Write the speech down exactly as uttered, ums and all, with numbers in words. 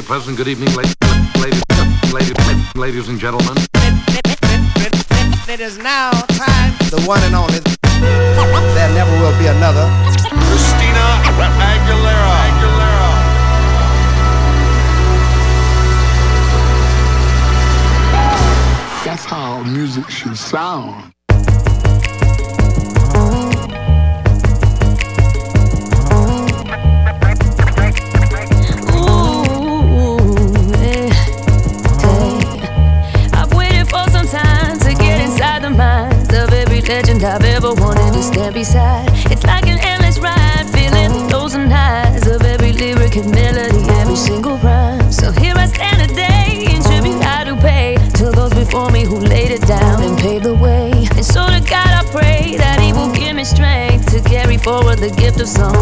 pleasant good evening, ladies, ladies, ladies, ladies and gentlemen. It is now time, the one and only. There never will be another. Christina Aguilera. Aguilera. That's how music should sound. Legend I've ever wanted to stand beside. It's like an endless ride, feeling the lows and highs of every lyric and melody, every single rhyme. So here I stand today, in tribute I do pay to those before me who laid it down and paved the way. And so to God I pray that He will give me strength to carry forward the gift of song.